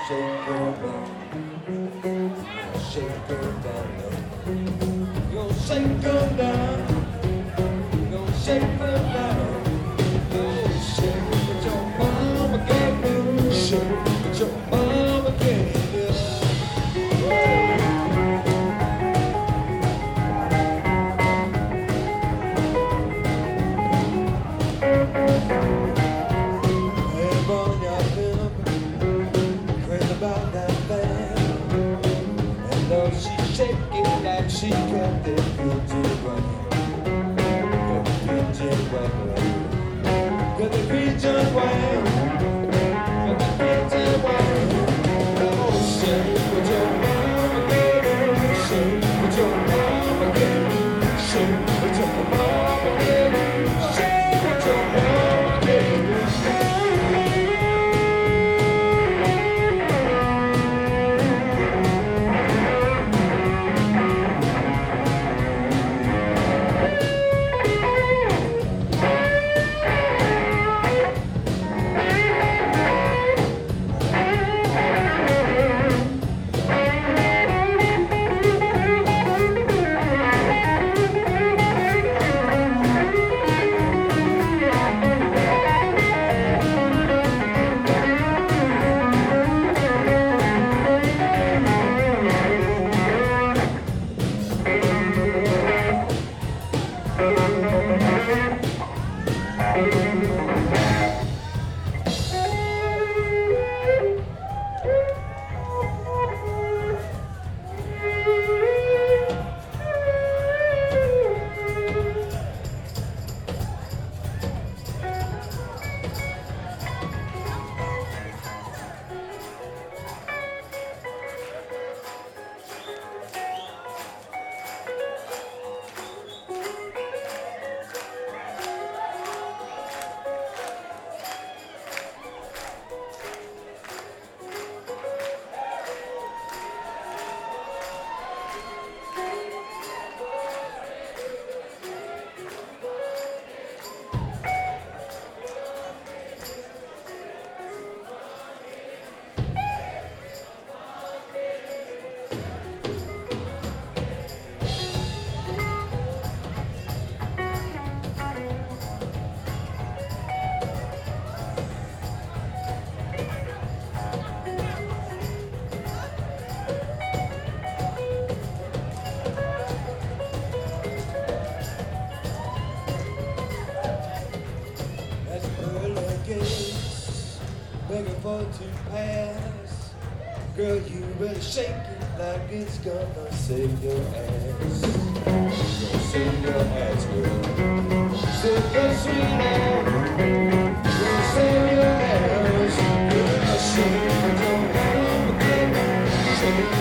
shake her down, shake her down, gonna shake her down, gonna shake her down, gonna shake what your mama gave me, shake what your mama gave me. She got that pigeon wing, got the pigeon wing, got the pigeon wing, got the pigeon wing. Oh, shake what your mama gave me, shake what your mama gave me, shake what your mama gave me, shake what your mama gave me. Begging for to pass. Girl, you better shake it like it's gonna save your ass. Gonna save your ass, girl. Save your sweet ass. Gonna save your ass. Girl, shake it, don't have a